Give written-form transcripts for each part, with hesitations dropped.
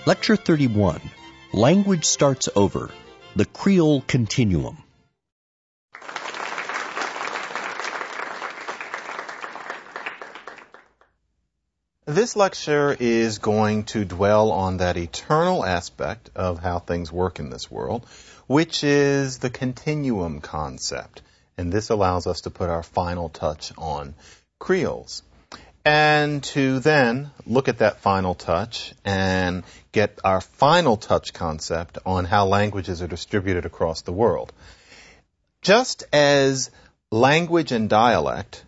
Lecture 31, Language Starts Over, the Creole Continuum. This lecture is going to dwell on that eternal aspect of how things work in this world, which is the continuum concept. And this allows us to put our final touch on creoles. And to then look at that final touch and get our final touch concept on how languages are distributed across the world. Just as language and dialect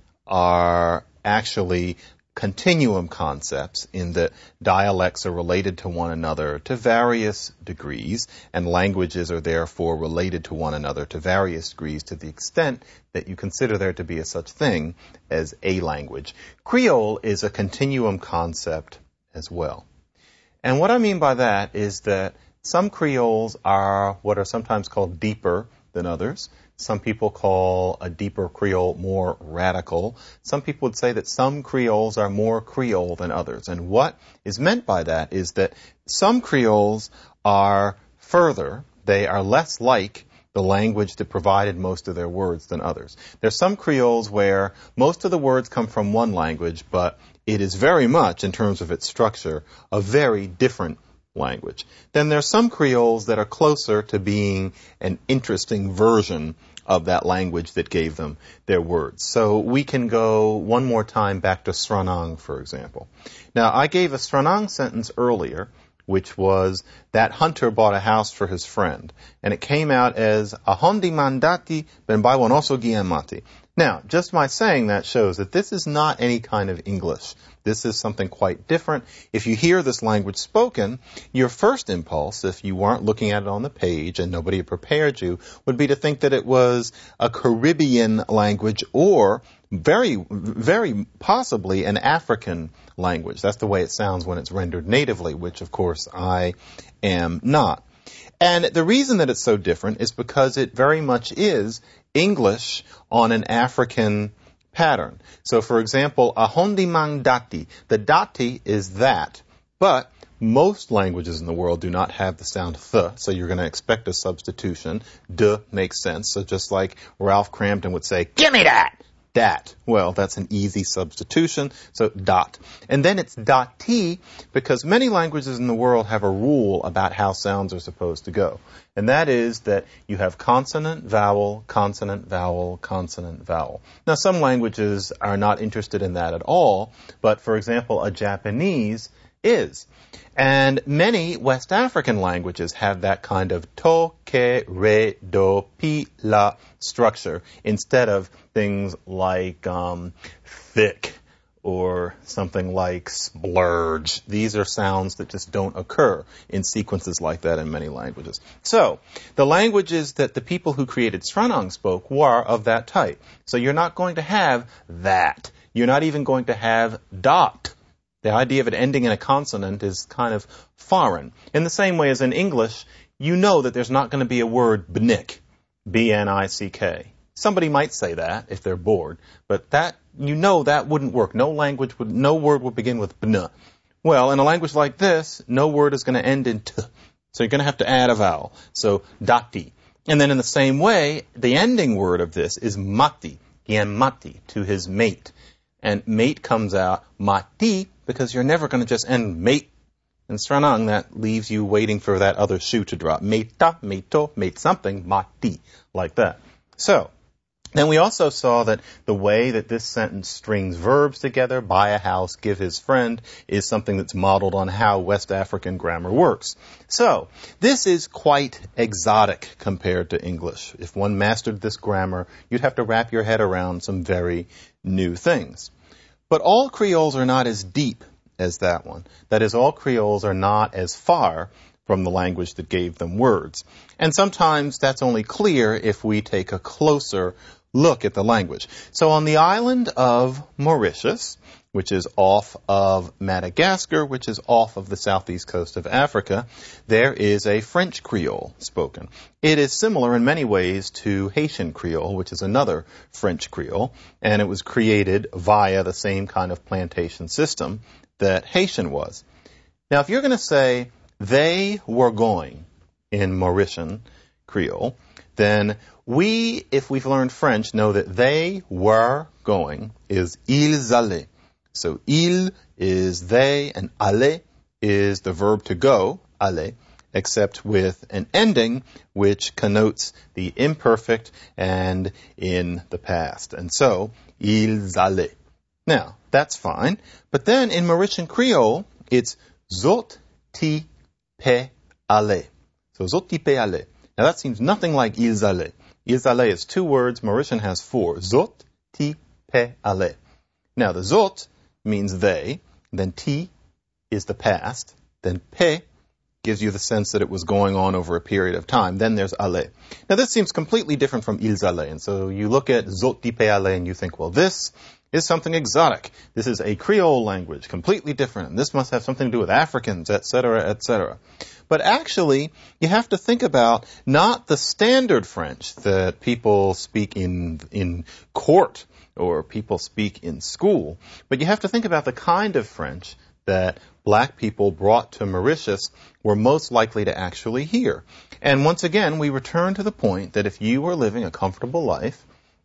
are actually continuum concepts in that dialects are related to one another to various degrees, and languages are therefore related to one another to various degrees to the extent that you consider there to be a such thing as a language. Creole is a continuum concept as well. And what I mean by that is that some creoles are what are sometimes called deeper than others. Some people call a deeper Creole more radical. Some people would say that some Creoles are more Creole than others. And what is meant by that is that some Creoles are further, they are less like the language that provided most of their words than others. There's some Creoles where most of the words come from one language, but it is very much, in terms of its structure, a very different language. Then there's some Creoles that are closer to being an interesting version of that language that gave them their words. So we can go one more time back to Sranang, for example. Now, I gave a Sranang sentence earlier, which was that hunter bought a house for his friend. And it came out as Ahondi mandati ben baiwanoso giamati. Now, just my saying that shows that this is not any kind of English. This is something quite different. If you hear this language spoken, your first impulse, if you weren't looking at it on the page and nobody had prepared you, would be to think that it was a Caribbean language or very, very possibly an African language. That's the way it sounds when it's rendered natively, which, of course, I am not. And the reason that it's so different is because it very much is English on an African pattern. So, for example, ahondi mang dati. The dati is that, but most languages in the world do not have the sound th, so you're going to expect a substitution. D makes sense. So just like Ralph Crampton would say, "Give me that!" Dat. Well, that's an easy substitution, so dot. And then it's dati because many languages in the world have a rule about how sounds are supposed to go. And that is that you have consonant, vowel, consonant, vowel, consonant, vowel. Now, some languages are not interested in that at all, but for example, a Japanese is. And many West African languages have that kind of to, ke, re, do, pi, la structure instead of things like thick or something like splurge. These are sounds that just don't occur in sequences like that in many languages. So, the languages that the people who created Sranang spoke were of that type. So you're not going to have that. You're not even going to have dot. The idea of it ending in a consonant is kind of foreign. In the same way as in English, you know that there's not going to be a word bnick, B-N-I-C-K. Somebody might say that if they're bored, but that, you know that wouldn't work. No word would begin with bn. Well, in a language like this, no word is going to end in t. So you're going to have to add a vowel. So dati. And then in the same way, the ending word of this is mati, mati, to his mate. And mate comes out mati because you're never going to just end mate. In Sranang, that leaves you waiting for that other shoe to drop. Meta, meto, mate something, mati, like that. So, then we also saw that the way that this sentence strings verbs together, buy a house, give his friend, is something that's modeled on how West African grammar works. So, this is quite exotic compared to English. If one mastered this grammar, you'd have to wrap your head around some very new things. But all Creoles are not as deep as that one. That is, all Creoles are not as far from the language that gave them words. And sometimes that's only clear if we take a closer look at the language. So on the island of Mauritius, which is off of Madagascar, which is off of the southeast coast of Africa, there is a French Creole spoken. It is similar in many ways to Haitian Creole, which is another French Creole, and it was created via the same kind of plantation system that Haitian was. Now, if you're going to say they were going in Mauritian Creole, then we, if we've learned French, know that they were going is ils allaient. So il is they and aller is the verb to go, aller, except with an ending which connotes the imperfect and in the past. And so, ils allaient. Now, that's fine. But then in Mauritian Creole, it's zot ti pe allaient. So zot ti pe allaient. Now that seems nothing like ils allaient. Ils allaient is 2 words. Mauritian has 4. Zot ti pe allaient. Now the zot means they, then ti is the past, then pe gives you the sense that it was going on over a period of time. Then there's allaient. Now this seems completely different from ils allaient. And so you look at zot ti pe allaient and you think, well, this is something exotic. This is a Creole language, completely different. And this must have something to do with Africans, etc., etc. But actually, you have to think about not the standard French that people speak in court or people speak in school, but you have to think about the kind of French that black people brought to Mauritius were most likely to actually hear. And once again, we return to the point that if you were living a comfortable life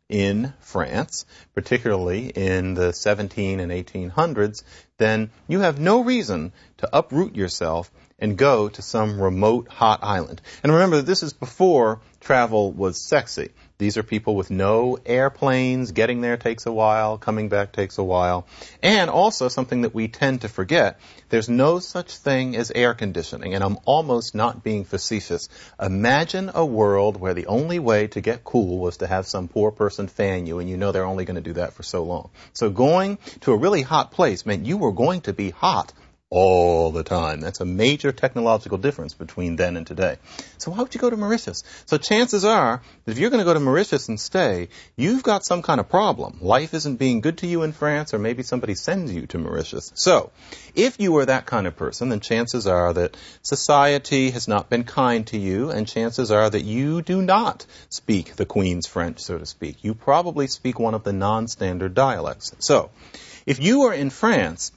in France, particularly in the 17 and 1800s, then you have no reason to uproot yourself and go to some remote hot island. And remember, this is before travel was sexy. These are people with no airplanes. Getting there takes a while. Coming back takes a while. And also something that we tend to forget, there's no such thing as air conditioning. And I'm almost not being facetious. Imagine a world where the only way to get cool was to have some poor person fan you, and you know they're only going to do that for so long. So going to a really hot place meant you were going to be hot all the time. That's a major technological difference between then and today. So why would you go to Mauritius? So chances are that if you're going to go to Mauritius and stay, you've got some kind of problem. Life isn't being good to you in France, or maybe somebody sends you to Mauritius. So if you were that kind of person, then chances are that society has not been kind to you, and chances are that you do not speak the Queen's French, so to speak. You probably speak one of the non-standard dialects. So if you were in France,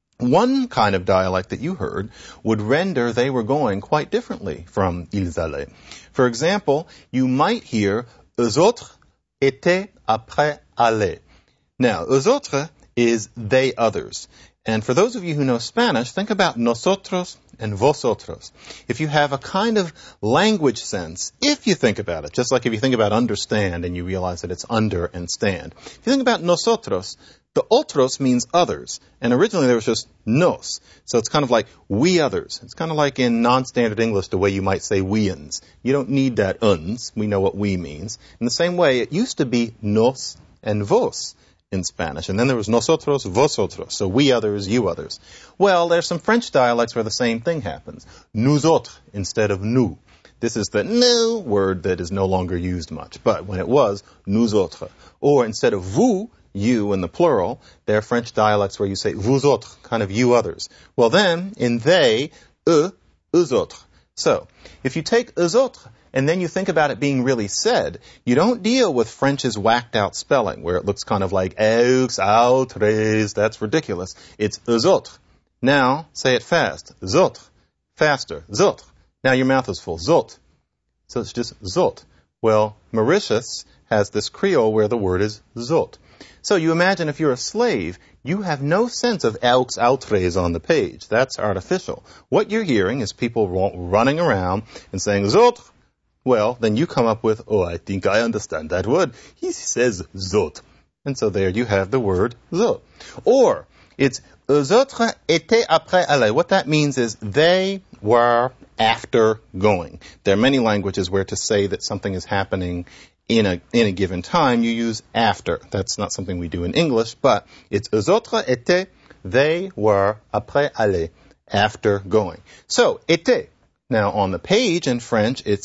one kind of dialect that you heard would render they were going quite differently from ils allaient. For example, you might hear eux autres étaient après aller. Now, eux autres is they others. And for those of you who know Spanish, think about nosotros and vosotros. If you have a kind of language sense, if you think about it, just like if you think about understand and you realize that it's under and stand. If you think about nosotros, the otros means others, and originally there was just nos, so it's kind of like we others. It's kind of like in non-standard English the way you might say we-uns. You don't need that uns, we know what we means. In the same way, it used to be nos and vos in Spanish, and then there was nosotros, vosotros, so we others, you others. Well, there's some French dialects where the same thing happens. Nous autres instead of nous. This is the nous word that is no longer used much, but when it was, nous autres. Or instead of vous, you in the plural, there are French dialects where you say vous autres, kind of you others. Well then, in they, eux autres. So, if you take eux autres, and then you think about it being really said, you don't deal with French's whacked out spelling, where it looks kind of like aux autres, that's ridiculous. It's eux autres. Now, say it fast. Zot. Faster. Zot. Now your mouth is full. Zot. So it's just zot. Well, Mauritius has this Creole where the word is zot. So you imagine if you're a slave, you have no sense of aux autres on the page. That's artificial. What you're hearing is people running around and saying zot. Well, then you come up with, oh, I think I understand that word. He says zot. And so there you have the word zot. Or it's eux autres étaient après aller. What that means is they were after going. There are many languages where to say that something is happening in a given time, you use after. That's not something we do in English, but it's eux autres étaient, they were après aller, after going. So, étaient. Now, on the page in French, it's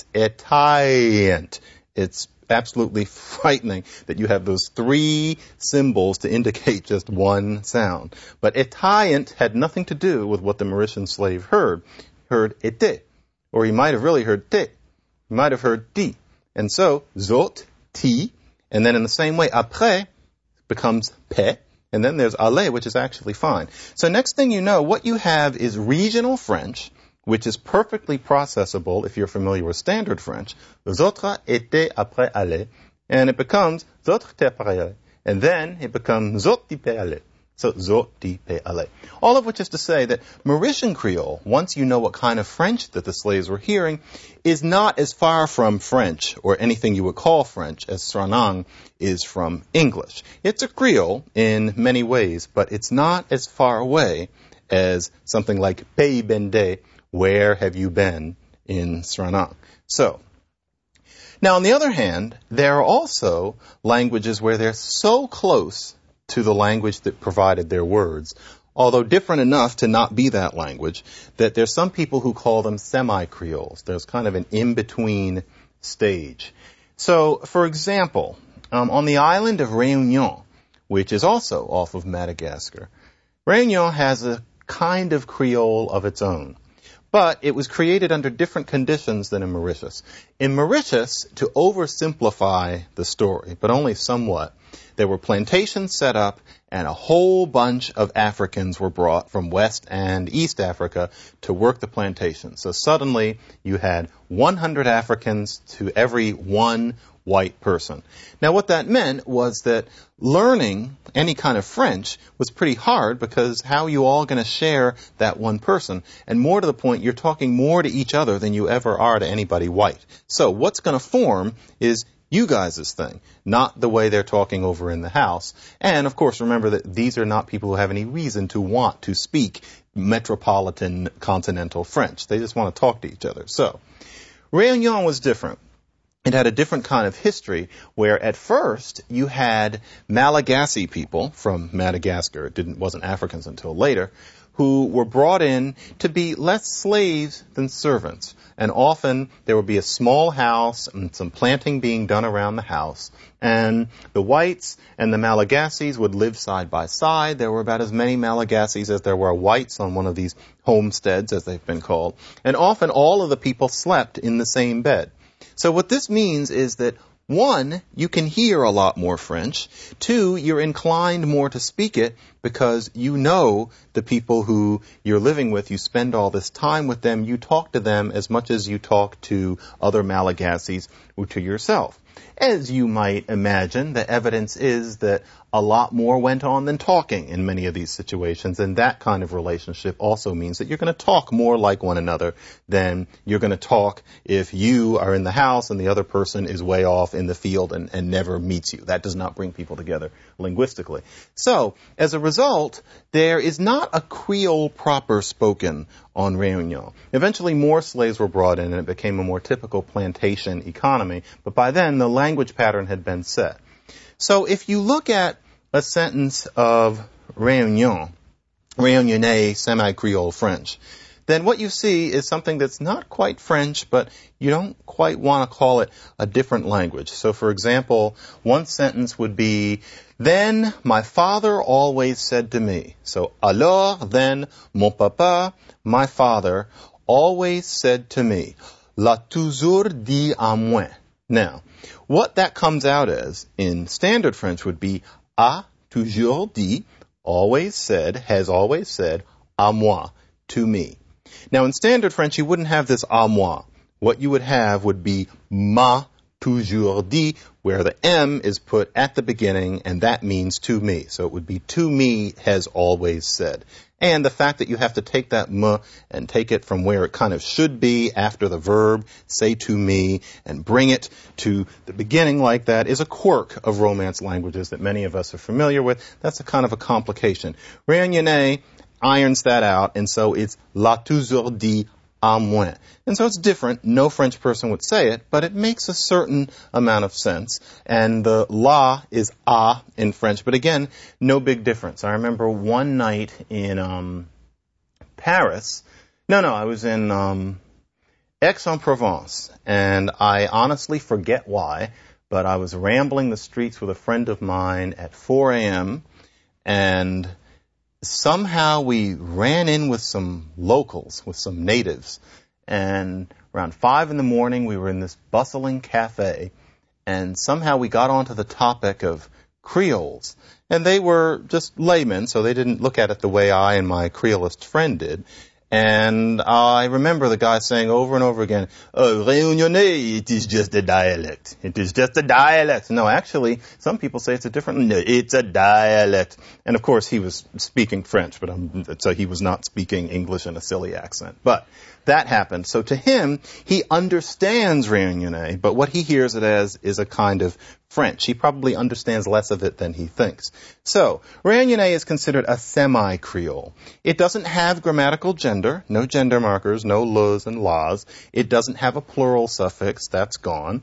étaient. It's absolutely frightening that you have those 3 symbols to indicate just one sound. But étaient had nothing to do with what the Mauritian slave heard. Heard était. Or he might have really heard te. He might have heard di. And so, zot, ti, and then in the same way, après becomes pe, and then there's aller, which is actually fine. So next thing you know, what you have is regional French, which is perfectly processable if you're familiar with standard French. Les autres étaient après aller, and it becomes les autres étaient après aller, and then it becomes les autres étaient aller. So, zoti pe ale. All of which is to say that Mauritian Creole, once you know what kind of French that the slaves were hearing, is not as far from French, or anything you would call French, as Sranang is from English. It's a Creole in many ways, but it's not as far away as something like Pays Bende, where have you been, in Sranang. So, now on the other hand, there are also languages where they're so close to the language that provided their words, although different enough to not be that language, that there's some people who call them semi-creoles. There's kind of an in-between stage. So, for example, on the island of Réunion, which is also off of Madagascar, Réunion has a kind of Creole of its own. But it was created under different conditions than in Mauritius. In Mauritius, to oversimplify the story, but only somewhat, there were plantations set up and a whole bunch of Africans were brought from West and East Africa to work the plantations. So suddenly you had 100 Africans to every one white person. Now what that meant was that learning any kind of French was pretty hard because how are you all going to share that one person? And more to the point, you're talking more to each other than you ever are to anybody white. So what's going to form is you guys' thing, not the way they're talking over in the house. And, of course, remember that these are not people who have any reason to want to speak metropolitan continental French. They just want to talk to each other. So, Réunion was different. It had a different kind of history where at first you had Malagasy people from Madagascar, it wasn't Africans until later, who were brought in to be less slaves than servants. And often there would be a small house and some planting being done around the house. And the whites and the Malagasys would live side by side. There were about as many Malagasys as there were whites on one of these homesteads, as they've been called. And often all of the people slept in the same bed. So what this means is that 1, you can hear a lot more French. 2, you're inclined more to speak it because you know the people who you're living with. You spend all this time with them. You talk to them as much as you talk to other Malagasys or to yourself. As you might imagine, the evidence is that a lot more went on than talking in many of these situations, and that kind of relationship also means that you're going to talk more like one another than you're going to talk if you are in the house and the other person is way off in the field and never meets you. That does not bring people together linguistically. So, as a result, there is not a Creole proper spoken on Réunion. Eventually more slaves were brought in and it became a more typical plantation economy, but by then the language pattern had been set. So if you look at a sentence of Réunion, Réunionnais semi-Creole French, then what you see is something that's not quite French, but you don't quite want to call it a different language. So for example, one sentence would be, then my father always said to me. So, alors, then, mon papa, my father, always said to me. L'a toujours dit à moi. Now, what that comes out as in standard French would be a toujours dit, always said, has always said, à moi, to me. Now, in standard French, you wouldn't have this à moi. What you would have would be m'a toujours dit, where the M is put at the beginning, and that means to me. So it would be to me has always said. And the fact that you have to take that m and take it from where it kind of should be after the verb, say to me, and bring it to the beginning like that is a quirk of Romance languages that many of us are familiar with. That's a kind of a complication. Réunionnais irons that out, and so it's l'a toujours dit à moi. And so it's different. No French person would say it, but it makes a certain amount of sense. And the la is a in French, but again, no big difference. I remember one night in Paris. I was in Aix-en-Provence, and I honestly forget why, but I was rambling the streets with a friend of mine at 4 a.m., and somehow we ran in with some locals, with some natives, and around 5 in the morning we were in this bustling cafe, and somehow we got onto the topic of Creoles. And they were just laymen, so they didn't look at it the way I and my Creolist friend did. And I remember the guy saying over and over again, "Oh, Réunionnais, it is just a dialect. It is just a dialect." No, actually, some people say it's a different, no, it's a dialect. And of course, he was speaking French, but so he was not speaking English in a silly accent. But that happened. So to him, he understands Réunionnais, but what he hears it as is a kind of French. He probably understands less of it than he thinks. So, Réunionnais is considered a semi-Creole. It doesn't have grammatical gender, no gender markers, no le's and la's. It doesn't have a plural suffix, that's gone.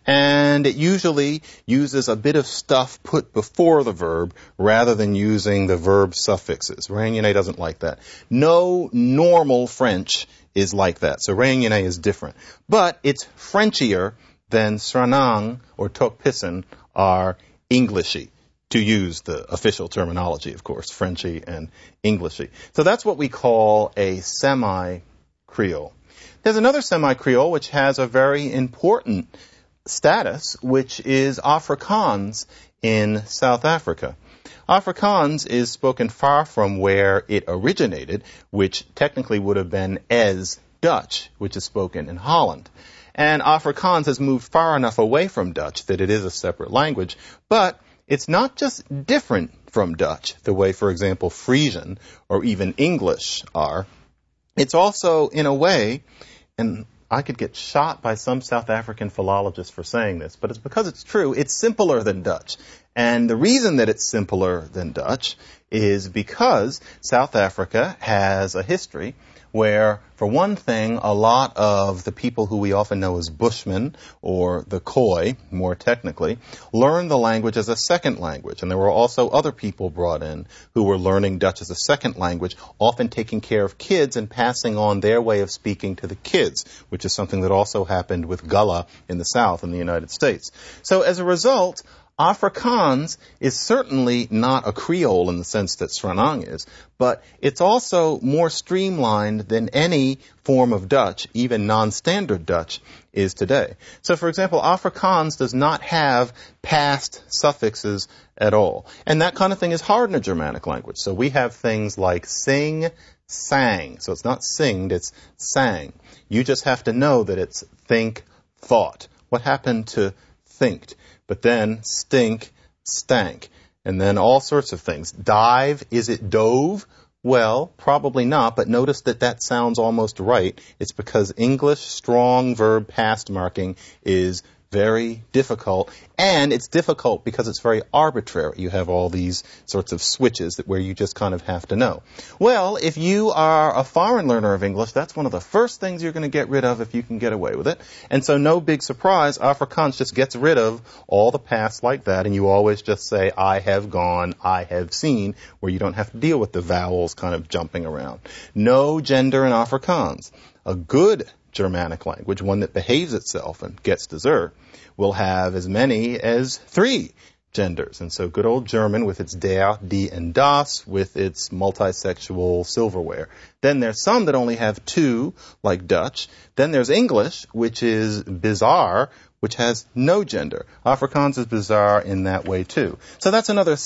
And it usually uses a bit of stuff put before the verb rather than using the verb suffixes. Réunionnais doesn't like that. No normal French is like that. So Réunionnais is different. But it's Frenchier than Sranang or Tok Pisin are Englishy, to use the official terminology, of course, Frenchy and Englishy. So that's what we call a semi-Creole. There's another semi-Creole which has a very important status, which is Afrikaans in South Africa. Afrikaans is spoken far from where it originated, which technically would have been as Dutch, which is spoken in Holland. And Afrikaans has moved far enough away from Dutch that it is a separate language, but it's not just different from Dutch, the way, for example, Frisian or even English are. It's also, in a way, and I could get shot by some South African philologists for saying this, but it's because it's true, it's simpler than Dutch. And the reason that it's simpler than Dutch is because South Africa has a history where, for one thing, a lot of the people who we often know as Bushmen, or the Khoi, more technically, learned the language as a second language. And there were also other people brought in who were learning Dutch as a second language, often taking care of kids and passing on their way of speaking to the kids, which is something that also happened with Gullah in the South in the United States. So as a result, Afrikaans is certainly not a Creole in the sense that Sranang is, but it's also more streamlined than any form of Dutch, even non-standard Dutch, is today. So, for example, Afrikaans does not have past suffixes at all. And that kind of thing is hard in a Germanic language. So we have things like sing, sang. So it's not singed, it's sang. You just have to know that it's think, thought. What happened to thinked? But then stink, stank. And then all sorts of things. Dive, is it dove? Well, probably not, but notice that that sounds almost right. It's because English strong verb past marking is very difficult, and it's difficult because it's very arbitrary. You have all these sorts of switches where you just kind of have to know. Well, if you are a foreign learner of English, that's one of the first things you're going to get rid of if you can get away with it. And so no big surprise, Afrikaans just gets rid of all the past like that, and you always just say, I have gone, I have seen, where you don't have to deal with the vowels kind of jumping around. No gender in Afrikaans. A good Germanic language, one that behaves itself and gets dessert, will have as many as 3 genders. And so good old German with its der, die, and das, with its multisexual silverware. Then there's some that only have 2, like Dutch. Then there's English, which is bizarre, which has no gender. Afrikaans is bizarre in that way too. So that's another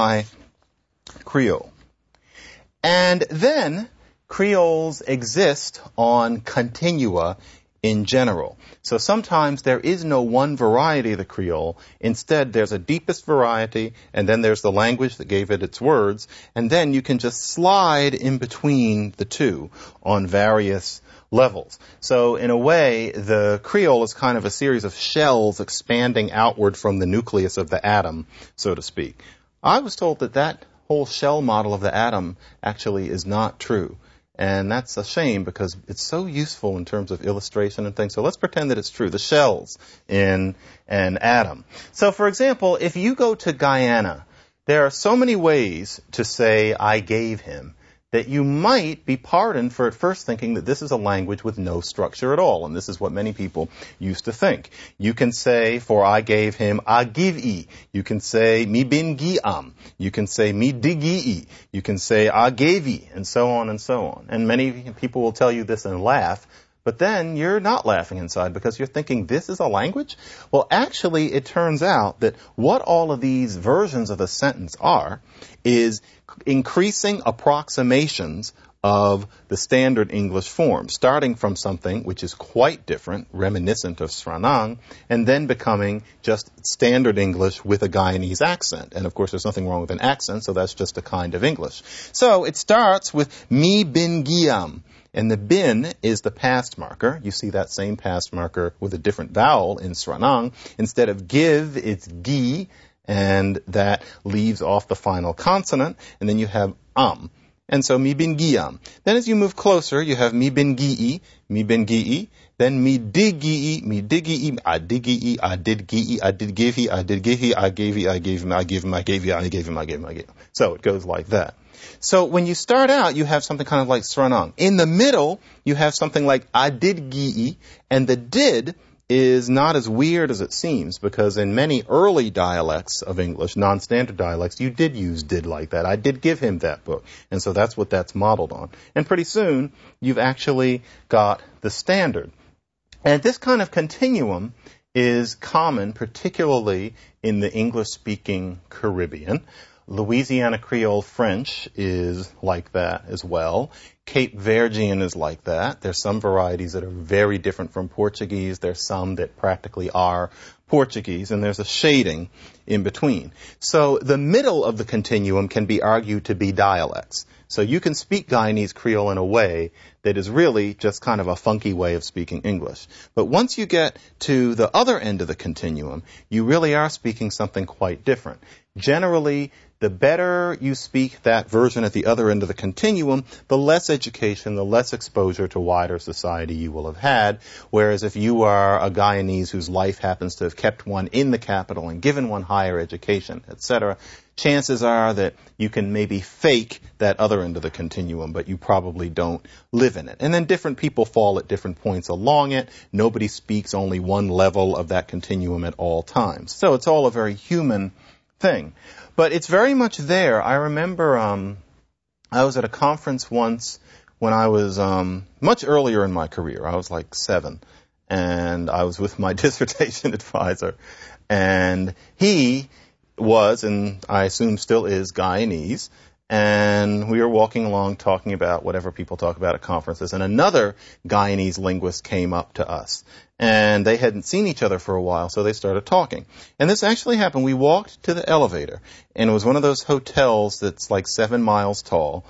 semi-Creole. And then Creoles exist on continua in general. So sometimes there is no one variety of the Creole. Instead, there's a deepest variety, and then there's the language that gave it its words, and then you can just slide in between the two on various levels. So in a way, the Creole is kind of a series of shells expanding outward from the nucleus of the atom, so to speak. I was told that that whole shell model of the atom actually is not true. And that's a shame because it's so useful in terms of illustration and things. So let's pretend that it's true. The shells in an atom. So for example, if you go to Guyana, there are so many ways to say I gave him that you might be pardoned for at first thinking that this is a language with no structure at all. And this is what many people used to think. You can say, for I gave him, I give e. You can say, mi bin gi am. You can say, mi digi e. You can say, I gave e, and so on and so on. And many people will tell you this and laugh. But then you're not laughing inside because you're thinking, this is a language? Well, actually, it turns out that what all of these versions of a sentence are is increasing approximations of the standard English form, starting from something which is quite different, reminiscent of Sranang, and then becoming just standard English with a Guyanese accent. And of course, there's nothing wrong with an accent, so that's just a kind of English. So it starts with mi bin giam. And the bin is the past marker. You see that same past marker with a different vowel in Sranang. Instead of give, it's gi, and that leaves off the final consonant. And then you have And so mi bin giam. Then as you move closer, you have mi bin gi'i, then mi diggi'i, I diggi'i, I did gi'i, I did give he, I did give he, I gave he, I gave him, I gave him, I gave he, I gave him, I gave him, I gave him. So it goes like that. So when you start out, you have something kind of like Sranang. In the middle, you have something like I did gi'i, and the did is not as weird as it seems, because in many early dialects of English, non-standard dialects, you did use did like that. I did give him that book. And so that's what that's modeled on. And pretty soon, you've actually got the standard. And this kind of continuum is common, particularly in the English-speaking Caribbean. Louisiana Creole French is like that as well. Cape Verdean is like that. There's some varieties that are very different from Portuguese. There's some that practically are Portuguese, and there's a shading in between. So the middle of the continuum can be argued to be dialects. So you can speak Guyanese Creole in a way that is really just kind of a funky way of speaking English. But once you get to the other end of the continuum, you really are speaking something quite different. Generally, the better you speak that version at the other end of the continuum, the less education, the less exposure to wider society you will have had. Whereas if you are a Guyanese whose life happens to have kept one in the capital and given one higher education, etc., chances are that you can maybe fake that other end of the continuum, but you probably don't live in it. And then different people fall at different points along it. Nobody speaks only one level of that continuum at all times. So it's all a very human thing. But it's very much there. I remember I was at a conference once when I was much earlier in my career. I was like 7. And I was with my dissertation advisor. And he was, and I assume still is, Guyanese. And we were walking along talking about whatever people talk about at conferences. And another Guyanese linguist came up to us. And they hadn't seen each other for a while, so they started talking. And this actually happened. We walked to the elevator, and it was one of those hotels that's like 7 miles tall.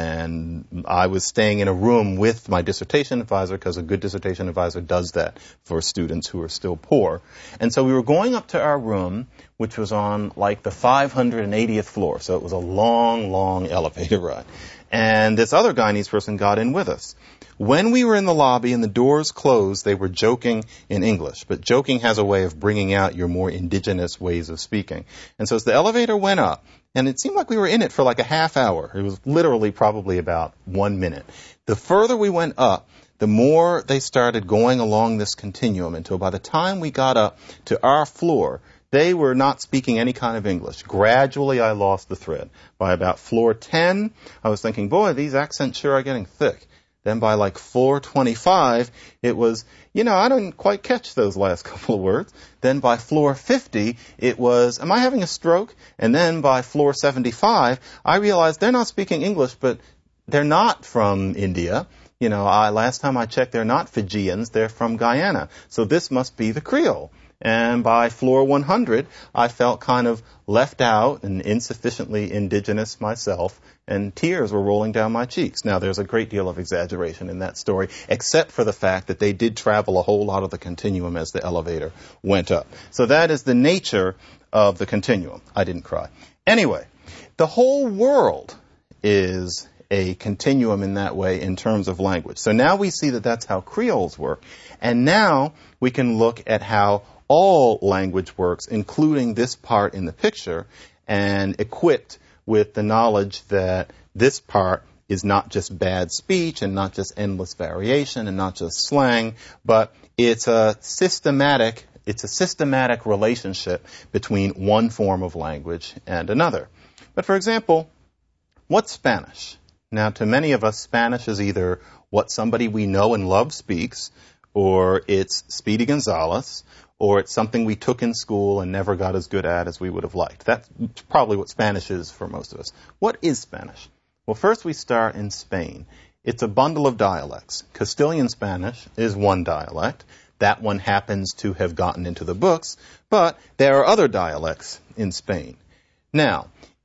And I was staying in a room with my dissertation advisor, because a good dissertation advisor does that for students who are still poor. And so we were going up to our room, which was on like the 580th floor. So it was a long, long elevator ride. And this other Guyanese person got in with us. When we were in the lobby and the doors closed, they were joking in English. But joking has a way of bringing out your more indigenous ways of speaking. And so as the elevator went up, and it seemed like we were in it for like a half hour. It was literally probably about 1 minute. The further we went up, the more they started going along this continuum, until by the time we got up to our floor, they were not speaking any kind of English. Gradually, I lost the thread. By about floor 10, I was thinking, boy, these accents sure are getting thick. Then by like floor 25, it was, I didn't quite catch those last couple of words. Then by floor 50, it was, am I having a stroke? And then by floor 75, I realized they're not speaking English, but they're not from India. Last time I checked, they're not Fijians, they're from Guyana. So this must be the Creole. And by floor 100, I felt kind of left out and insufficiently indigenous myself, and tears were rolling down my cheeks. Now, there's a great deal of exaggeration in that story, except for the fact that they did travel a whole lot of the continuum as the elevator went up. So that is the nature of the continuum. I didn't cry. Anyway, the whole world is a continuum in that way in terms of language. So now we see that that's how Creoles work. And now we can look at how all language works, including this part in the picture, and equipped with the knowledge that this part is not just bad speech and not just endless variation and not just slang, but it's a systematic relationship between one form of language and another. But for example, what's Spanish? Now, to many of us, Spanish is either what somebody we know and love speaks, or it's Speedy Gonzales, or it's something we took in school and never got as good at as we would have liked. That's probably what Spanish is for most of us. What is Spanish? Well, first we start in Spain. It's a bundle of dialects. Castilian Spanish is one dialect. That one happens to have gotten into the books, but there are other dialects in Spain. Now,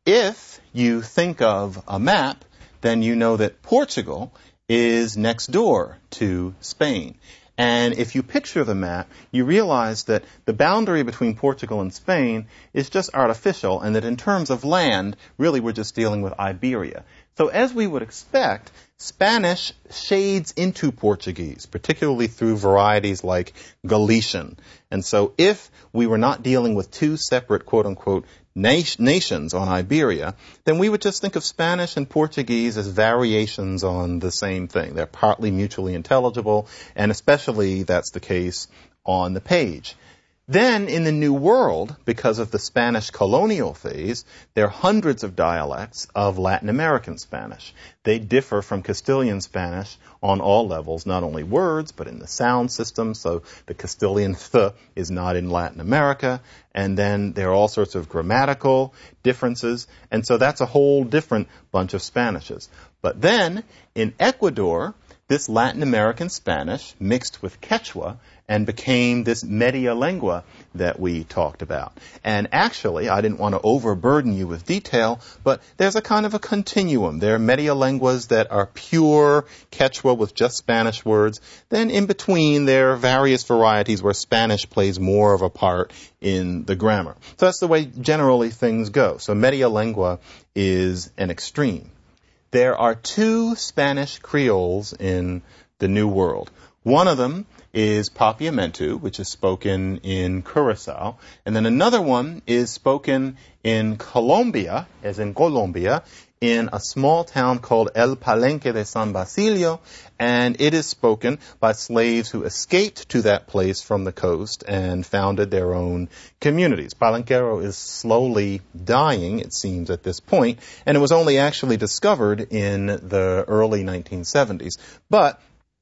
if you think of a map, then you know that Portugal is next door to Spain. And if you picture the map, you realize that the boundary between Portugal and Spain is just artificial, and that in terms of land, really we're just dealing with Iberia. So as we would expect, Spanish shades into Portuguese, particularly through varieties like Galician. And so if we were not dealing with two separate, quote-unquote, nations on Iberia, then we would just think of Spanish and Portuguese as variations on the same thing. They're partly mutually intelligible, and especially that's the case on the page. Then, in the New World, because of the Spanish colonial phase, there are hundreds of dialects of Latin American Spanish. They differ from Castilian Spanish on all levels, not only words, but in the sound system. So the Castilian th is not in Latin America. And then there are all sorts of grammatical differences. And so that's a whole different bunch of Spanishes. But then, in Ecuador, this Latin American Spanish mixed with Quechua and became this media lengua that we talked about. And actually, I didn't want to overburden you with detail, but there's a kind of a continuum. There are media lenguas that are pure Quechua with just Spanish words. Then in between, there are various varieties where Spanish plays more of a part in the grammar. So that's the way generally things go. So media lengua is an extreme. There are two Spanish Creoles in the New World. One of them is Papiamentu, which is spoken in Curacao. And then another one is spoken in Colombia, as in Colombia, in a small town called El Palenque de San Basilio. And it is spoken by slaves who escaped to that place from the coast and founded their own communities. Palenquero is slowly dying, it seems, at this point, and it was only actually discovered in the early 1970s. But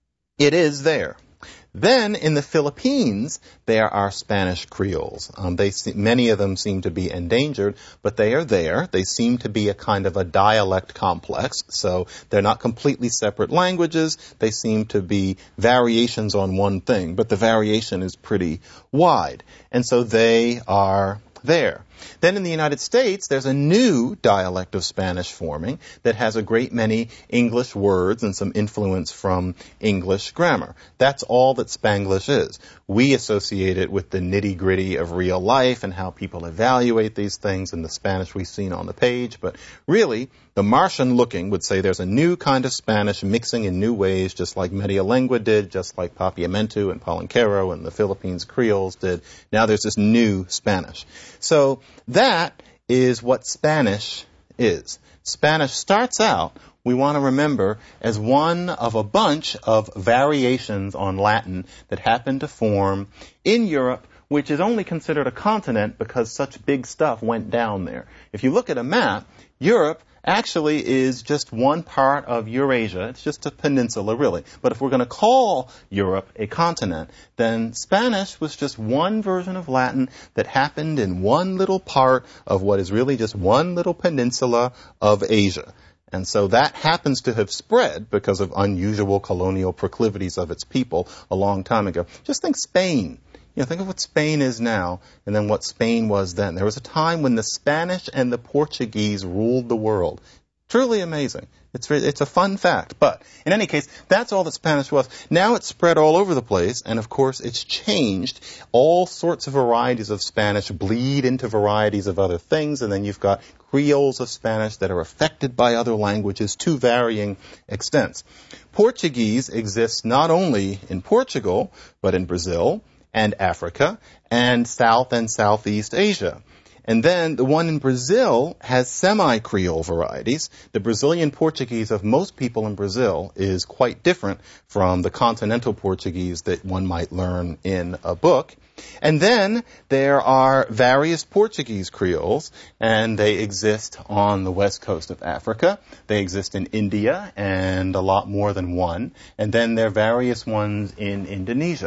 it is there. Then in the Philippines, there are Spanish Creoles. Many of them seem to be endangered, but they are there. They seem to be a kind of a dialect complex, so they're not completely separate languages. They seem to be variations on one thing, but the variation is pretty wide. And so they are there. Then in the United States, there's a new dialect of Spanish forming that has a great many English words and some influence from English grammar. That's all that Spanglish is. We associate it with the nitty-gritty of real life and how people evaluate these things in the Spanish we've seen on the page. But really, the Martian looking would say there's a new kind of Spanish mixing in new ways, just like Media Lengua did, just like Papiamentu and Palenquero and the Philippines Creoles did. Now there's this new Spanish. So that is what Spanish is. Spanish starts out, we want to remember, as one of a bunch of variations on Latin that happened to form in Europe, which is only considered a continent because such big stuff went down there. If you look at a map, Europe actually is just one part of Eurasia. It's just a peninsula, really. But if we're going to call Europe a continent, then Spanish was just one version of Latin that happened in one little part of what is really just one little peninsula of Asia. And so that happens to have spread because of unusual colonial proclivities of its people a long time ago. Just think Spain. Think of what Spain is now and then what Spain was then. There was a time when the Spanish and the Portuguese ruled the world. Truly amazing. It's a fun fact. But in any case, that's all that Spanish was. Now it's spread all over the place, and of course it's changed. All sorts of varieties of Spanish bleed into varieties of other things, and then you've got Creoles of Spanish that are affected by other languages to varying extents. Portuguese exists not only in Portugal, but in Brazil, and Africa, and South and Southeast Asia. And then the one in Brazil has semi-Creole varieties. The Brazilian Portuguese of most people in Brazil is quite different from the continental Portuguese that one might learn in a book. And then there are various Portuguese Creoles, and they exist on the west coast of Africa. They exist in India, and a lot more than one. And then there are various ones in Indonesia.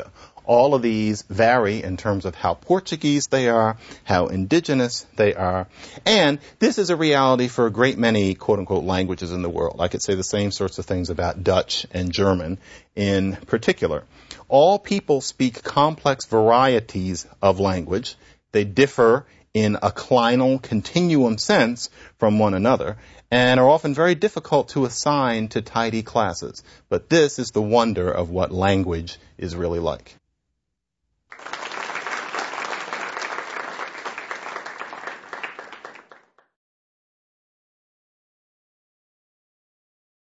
All of these vary in terms of how Portuguese they are, how indigenous they are, and this is a reality for a great many quote-unquote languages in the world. I could say the same sorts of things about Dutch and German in particular. All people speak complex varieties of language. They differ in a clinal continuum sense from one another, and are often very difficult to assign to tidy classes. But this is the wonder of what language is really like.